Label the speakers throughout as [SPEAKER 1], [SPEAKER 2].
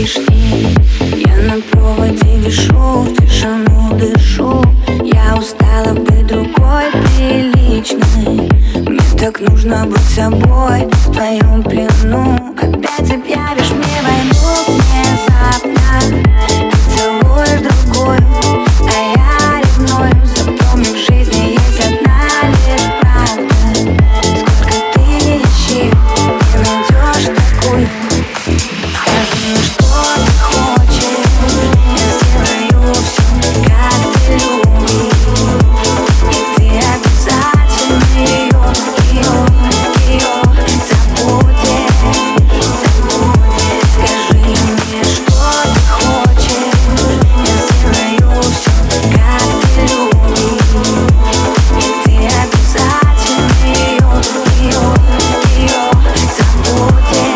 [SPEAKER 1] лишний. Я на проводе вишу, в тишину дышу. Я устала быть другой приличной. Мне так нужно быть собой в твоем плену. Опять объявишь мне войну внезапно. Ты целуешь другую, а я ревную. Запомни, в жизни есть одна лишь правда. Сколько ты не ищи, не найдешь такую. Скажи, что ты хочешь, я сделаю все, как ты любишь. И ты обязательно ее забудешь. Скажи мне, что ты хочешь, я сделаю все, как ты любишь. И ты обязательно ее забудешь.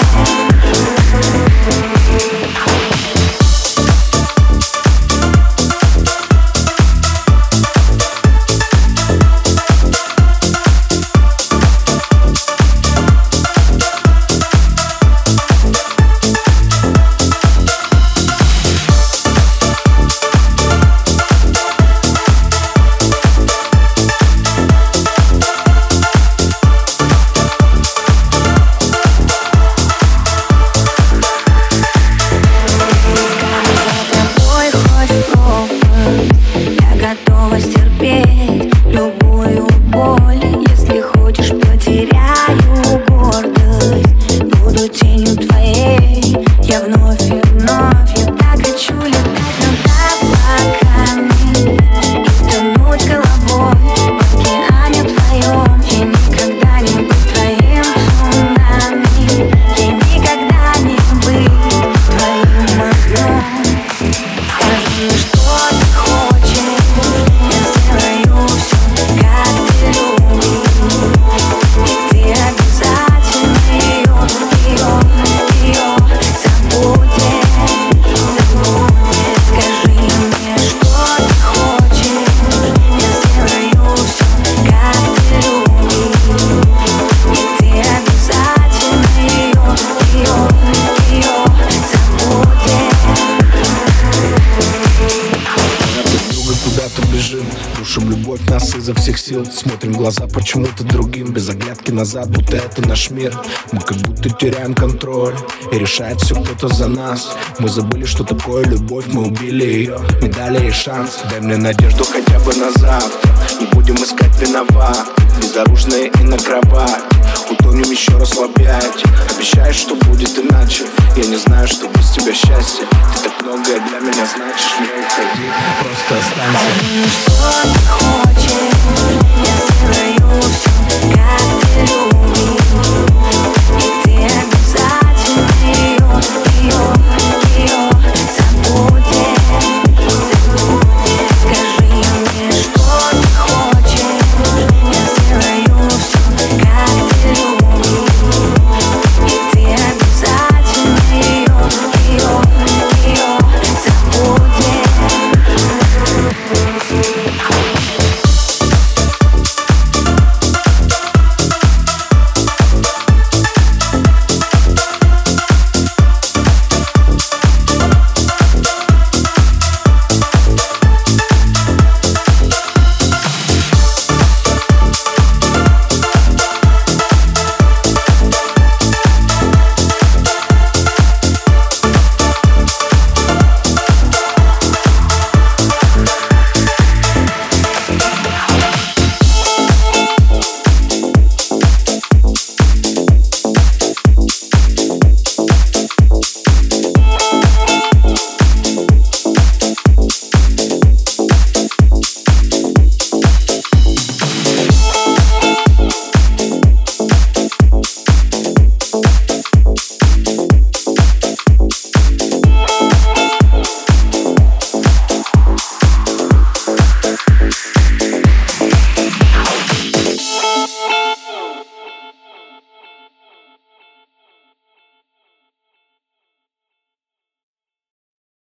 [SPEAKER 1] Готова стерпеть любую боль. Если хочешь, потеряю гордость. Буду тенью твоей, я вновь и вновь. Я так хочу летать над облаками и тонуть головой в океане твоем. Я никогда не быть твоим цунами. Я никогда не быть твоим огнем. Скажи, что ты хочешь, я сделаю все, как ты любишь. И ты обязательно ее забудешь. Скажи мне, что ты хочешь, я сделаю все, как ты любишь. И ты обязательно ее забудешь.
[SPEAKER 2] Куда-то бежим, душим любовь нас изо всех сил. Смотрим в глаза почему-то другим, без оглядки назад, будто это наш мир. Мы как будто теряем контроль, и решает все кто-то за нас. Мы забыли, что такое любовь, мы убили ее, не дали ей шанс. Дай мне надежду хотя бы на завтра, не будем искать виноват. Безоружные и на кровать, утонем еще расслаблять. Обещаешь, что будет иначе, я не знаю, что без тебя счастье. Ты так многое для меня значишь, не уходи, просто останься.
[SPEAKER 1] Что ты хочешь, я сделаю